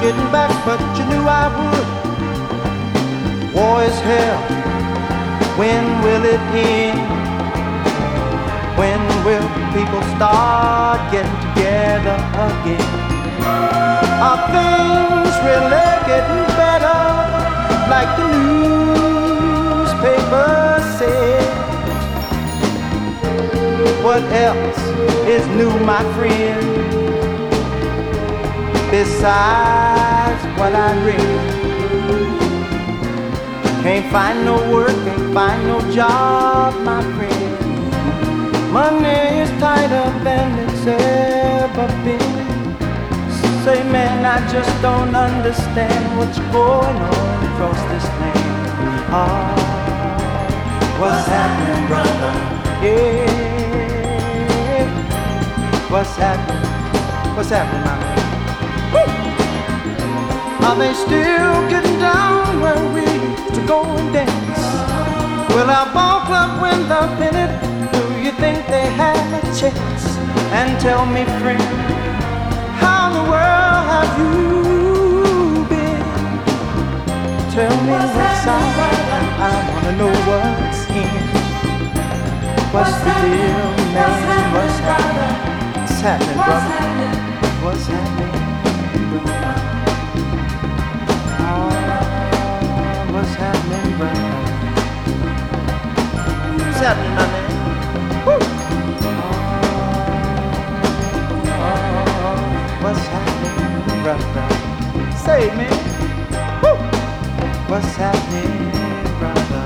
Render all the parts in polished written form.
getting back, but you knew I would. War is hell, when will it end? When will people start getting together again? Are things really getting better, like the newspapers say? What else is new, my friend, besides what I read? Can't find no work, can't find no job, my friend. Money is tighter than it's ever been. Say, man, I just don't understand what's going on across this land. Oh, what's happening, brother? Yeah, what's happening? What's happening, my man? Woo! Are they still getting down where we used to go and dance? Will our ball club win the pennant? Do you think they had a chance? And tell me, friend, how in the world have you been? Tell me what's out, I wanna know what's in. What's the deal, man? What's happening? What's happening, brother? What's happening, brother? Oh, what's happening, brother? What's happening, my man? Woo! What's happening, brother? Say it, man. Woo! What's happening, brother?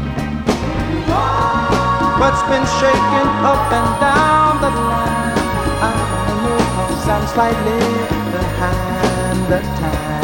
What's been shaking up and down the line? I don't know, 'cause I'm slightly behind the time.